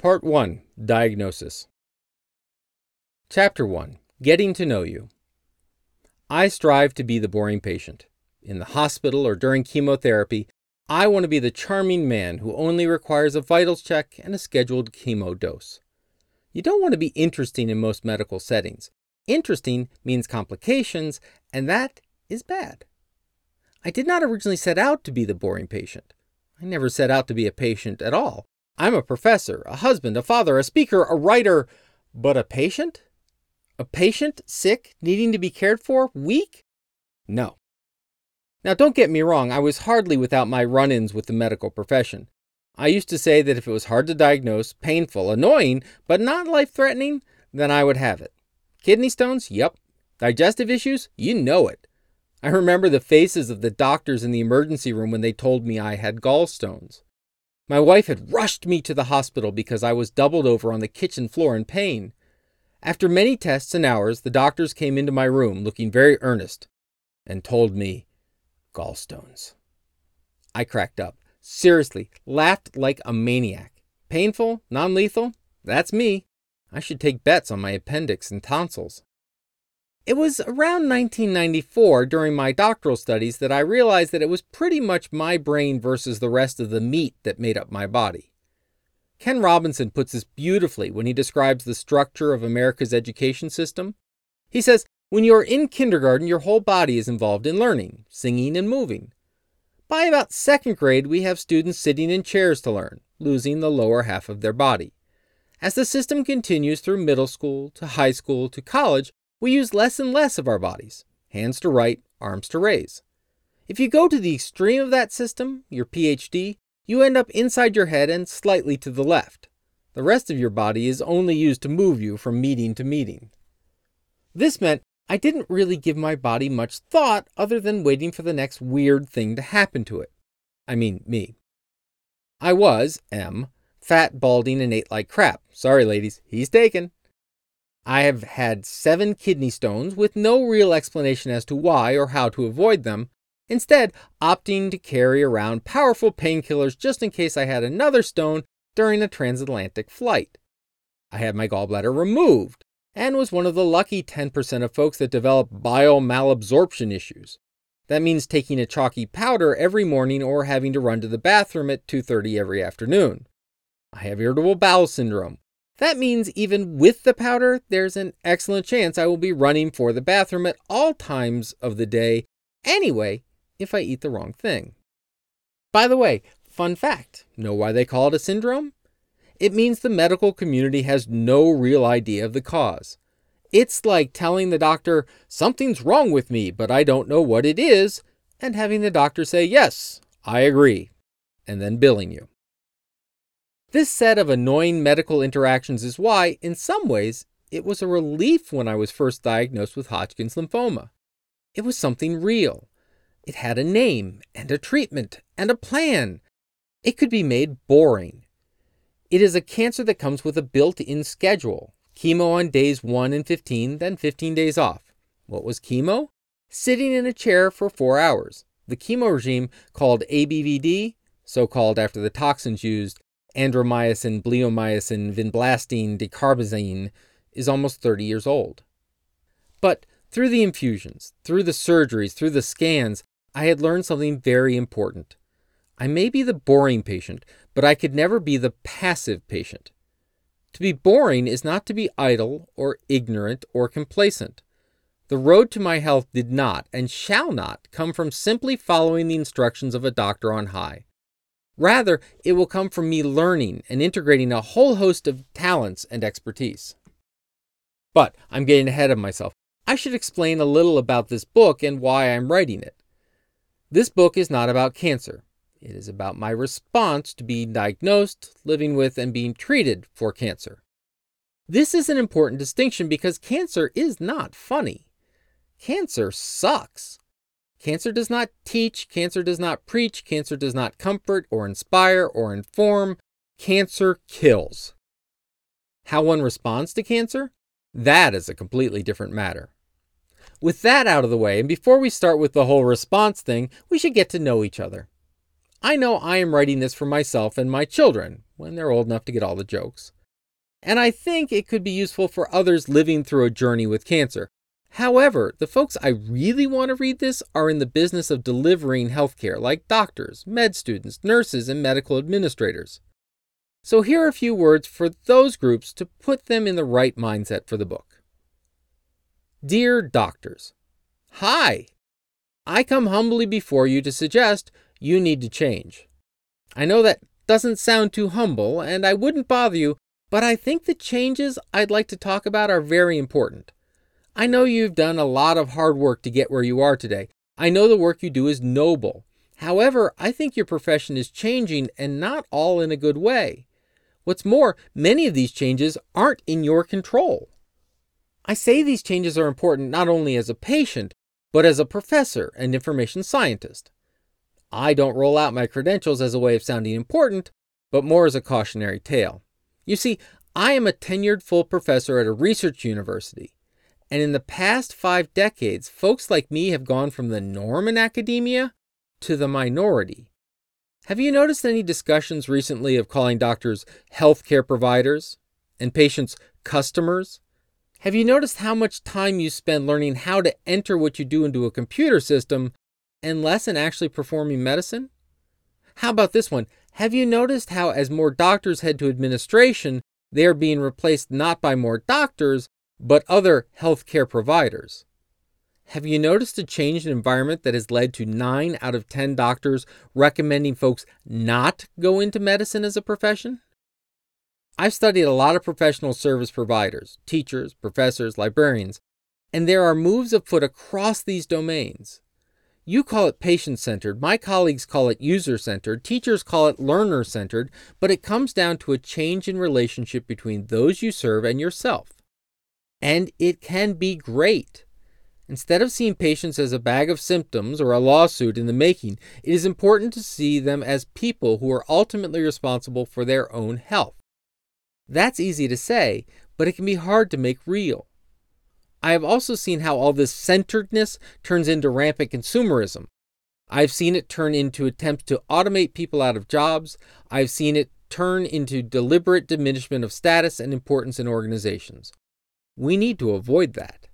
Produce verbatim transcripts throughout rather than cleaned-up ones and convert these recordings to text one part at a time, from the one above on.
Part one. Diagnosis. Chapter one. Getting to know you. I strive to be the boring patient. In the hospital or during chemotherapy, I want to be the charming man who only requires a vitals check and a scheduled chemo dose. You don't want to be interesting in most medical settings. Interesting means complications, and that is bad. I did not originally set out to be the boring patient. I never set out to be a patient at all. I'm a professor, a husband, a father, a speaker, a writer, but a patient? A patient, sick, needing to be cared for, weak? No. Now don't get me wrong, I was hardly without my run-ins with the medical profession. I used to say that if it was hard to diagnose, painful, annoying, but not life-threatening, then I would have it. Kidney stones? Yup. Digestive issues? You know it. I remember the faces of the doctors in the emergency room when they told me I had gallstones. My wife had rushed me to the hospital because I was doubled over on the kitchen floor in pain. After many tests and hours, the doctors came into my room looking very earnest and told me, gallstones. I cracked up. Seriously, laughed like a maniac. Painful? Non-lethal? That's me. I should take bets on my appendix and tonsils. It was around nineteen ninety-four, during my doctoral studies, that I realized that it was pretty much my brain versus the rest of the meat that made up my body. Ken Robinson puts this beautifully when he describes the structure of America's education system. He says, when you are in kindergarten, your whole body is involved in learning, singing, and moving. By about second grade, we have students sitting in chairs to learn, losing the lower half of their body. As the system continues through middle school, to high school, to college, we use less and less of our bodies, hands to write, arms to raise. If you go to the extreme of that system, your P H D, you end up inside your head and slightly to the left. The rest of your body is only used to move you from meeting to meeting. This meant I didn't really give my body much thought other than waiting for the next weird thing to happen to it. I mean, me. I was, M, fat, balding, and ate like crap. Sorry, ladies, he's taken. I have had seven kidney stones with no real explanation as to why or how to avoid them, instead opting to carry around powerful painkillers just in case I had another stone during a transatlantic flight. I had my gallbladder removed and was one of the lucky ten percent of folks that develop bile malabsorption issues. That means taking a chalky powder every morning or having to run to the bathroom at two thirty every afternoon. I have irritable bowel syndrome. That means even with the powder, there's an excellent chance I will be running for the bathroom at all times of the day anyway if I eat the wrong thing. By the way, fun fact, know why they call it a syndrome? It means the medical community has no real idea of the cause. It's like telling the doctor, something's wrong with me, but I don't know what it is, and having the doctor say, yes, I agree, and then billing you. This set of annoying medical interactions is why, in some ways, it was a relief when I was first diagnosed with Hodgkin's lymphoma. It was something real. It had a name and a treatment and a plan. It could be made boring. It is a cancer that comes with a built-in schedule. Chemo on days one and fifteen, then fifteen days off. What was chemo? Sitting in a chair for four hours. The chemo regime, called A B V D, so called after the toxins used, andromycin, bleomycin, vinblastine, dacarbazine, is almost thirty years old. But through the infusions, through the surgeries, through the scans, I had learned something very important. I may be the boring patient, but I could never be the passive patient. To be boring is not to be idle or ignorant or complacent. The road to my health did not and shall not come from simply following the instructions of a doctor on high. Rather, it will come from me learning and integrating a whole host of talents and expertise. But I'm getting ahead of myself. I should explain a little about this book and why I'm writing it. This book is not about cancer. It is about my response to being diagnosed, living with, and being treated for cancer. This is an important distinction because cancer is not funny. Cancer sucks. Cancer does not teach, cancer does not preach, cancer does not comfort or inspire or inform. Cancer kills. How one responds to cancer? That is a completely different matter. With that out of the way, and before we start with the whole response thing, we should get to know each other. I know I am writing this for myself and my children, when they're old enough to get all the jokes. and I think it could be useful for others living through a journey with cancer. However, the folks I really want to read this are in the business of delivering healthcare, like doctors, med students, nurses, and medical administrators. So here are a few words for those groups to put them in the right mindset for the book. Dear doctors, hi! I come humbly before you to suggest you need to change. I know that doesn't sound too humble, and I wouldn't bother you, but I think the changes I'd like to talk about are very important. I know you've done a lot of hard work to get where you are today. I know the work you do is noble. However, I think your profession is changing, and not all in a good way. What's more, many of these changes aren't in your control. I say these changes are important not only as a patient, but as a professor and information scientist. I don't roll out my credentials as a way of sounding important, but more as a cautionary tale. You see, I am a tenured full professor at a research university. And in the past five decades, folks like me have gone from the norm in academia to the minority. Have you noticed any discussions recently of calling doctors healthcare providers and patients customers? Have you noticed how much time you spend learning how to enter what you do into a computer system and less in actually performing medicine? How about this one? Have you noticed how as more doctors head to administration, they are being replaced not by more doctors, but other healthcare providers? Have you noticed a change in environment that has led to nine out of ten doctors recommending folks not go into medicine as a profession? I've studied a lot of professional service providers, teachers, professors, librarians, and there are moves afoot across these domains. You call it patient-centered, my colleagues call it user-centered, teachers call it learner-centered, but it comes down to a change in relationship between those you serve and yourself. And it can be great. Instead of seeing patients as a bag of symptoms or a lawsuit in the making, it is important to see them as people who are ultimately responsible for their own health. That's easy to say, but it can be hard to make real. I have also seen how all this centeredness turns into rampant consumerism. I've seen it turn into attempts to automate people out of jobs. I've seen it turn into deliberate diminishment of status and importance in organizations. We need to avoid that.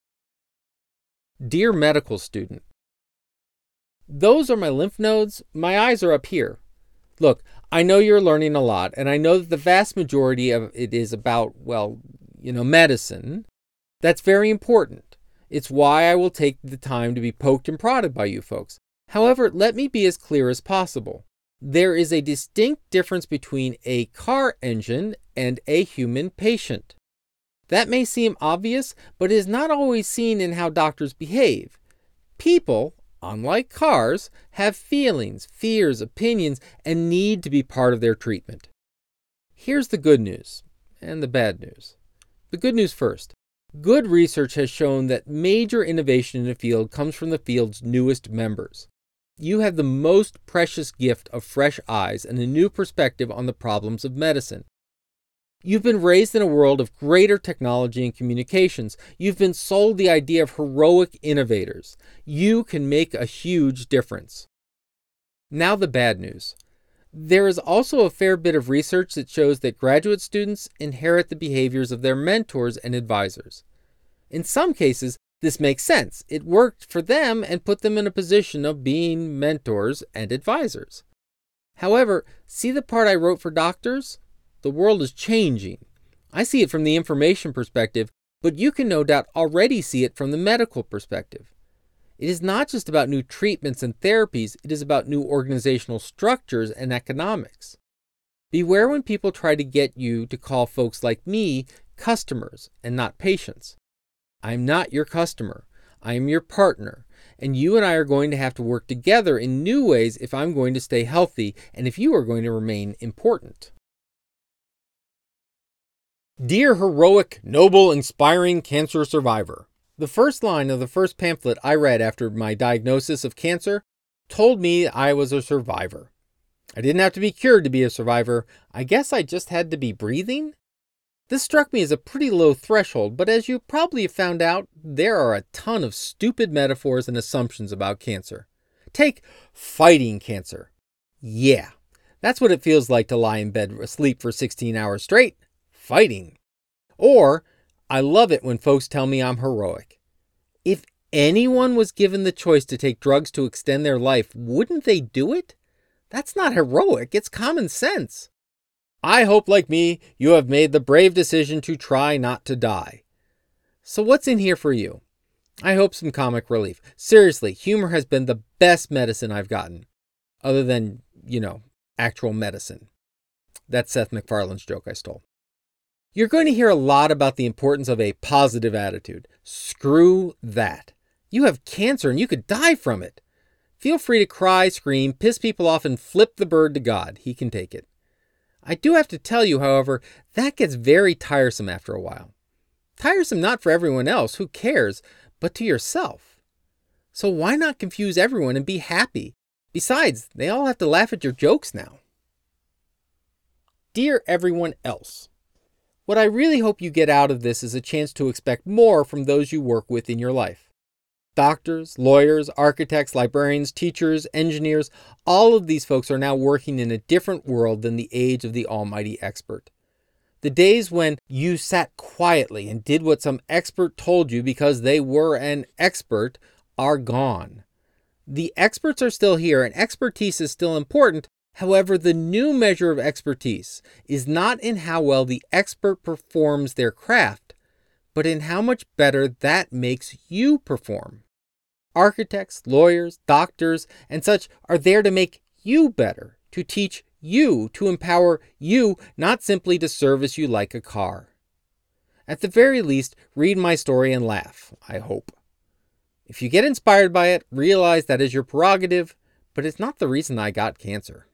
Dear medical student, those are my lymph nodes. My eyes are up here. Look, I know you're learning a lot, and I know that the vast majority of it is about, well, you know, medicine. That's very important. It's why I will take the time to be poked and prodded by you folks. However, let me be as clear as possible. There is a distinct difference between a car engine and a human patient. That may seem obvious, but it is not always seen in how doctors behave. People, unlike cars, have feelings, fears, opinions, and need to be part of their treatment. Here's the good news and the bad news. The good news first. Good research has shown that major innovation in the field comes from the field's newest members. You have the most precious gift of fresh eyes and a new perspective on the problems of medicine. You've been raised in a world of greater technology and communications. You've been sold the idea of heroic innovators. You can make a huge difference. Now the bad news. There is also a fair bit of research that shows that graduate students inherit the behaviors of their mentors and advisors. In some cases, this makes sense. It worked for them and put them in a position of being mentors and advisors. However, see the part I wrote for doctors? The world is changing. I see it from the information perspective, but you can no doubt already see it from the medical perspective. It is not just about new treatments and therapies, it is about new organizational structures and economics. Beware when people try to get you to call folks like me customers and not patients. I am not your customer. I am your partner, and you and I are going to have to work together in new ways if I'm going to stay healthy and if you are going to remain important. Dear heroic, noble, inspiring cancer survivor, the first line of the first pamphlet I read after my diagnosis of cancer told me I was a survivor. I didn't have to be cured to be a survivor. I guess I just had to be breathing. This struck me as a pretty low threshold, but as you probably have found out, there are a ton of stupid metaphors and assumptions about cancer. Take fighting cancer. Yeah, that's what it feels like to lie in bed asleep for sixteen hours straight. fighting. Or, I love it when folks tell me I'm heroic. If anyone was given the choice to take drugs to extend their life, wouldn't they do it? That's not heroic, it's common sense. I hope, like me, you have made the brave decision to try not to die. So what's in here for you? I hope some comic relief. Seriously, humor has been the best medicine I've gotten. Other than, you know, actual medicine. That's Seth MacFarlane's joke I stole. You're going to hear a lot about the importance of a positive attitude. Screw that. You have cancer and you could die from it. Feel free to cry, scream, piss people off, and flip the bird to God. He can take it. I do have to tell you, however, that gets very tiresome after a while. Tiresome not for everyone else, who cares, but to yourself. So why not confuse everyone and be happy? Besides, they all have to laugh at your jokes now. Dear everyone else, what I really hope you get out of this is a chance to expect more from those you work with in your life. Doctors, lawyers, architects, librarians, teachers, engineers, all of these folks are now working in a different world than the age of the almighty expert. The days when you sat quietly and did what some expert told you because they were an expert are gone. The experts are still here and expertise is still important. However, the new measure of expertise is not in how well the expert performs their craft, but in how much better that makes you perform. Architects, lawyers, doctors, and such are there to make you better, to teach you, to empower you, not simply to service you like a car. At the very least, read my story and laugh, I hope. If you get inspired by it, realize that is your prerogative, but it's not the reason I got cancer.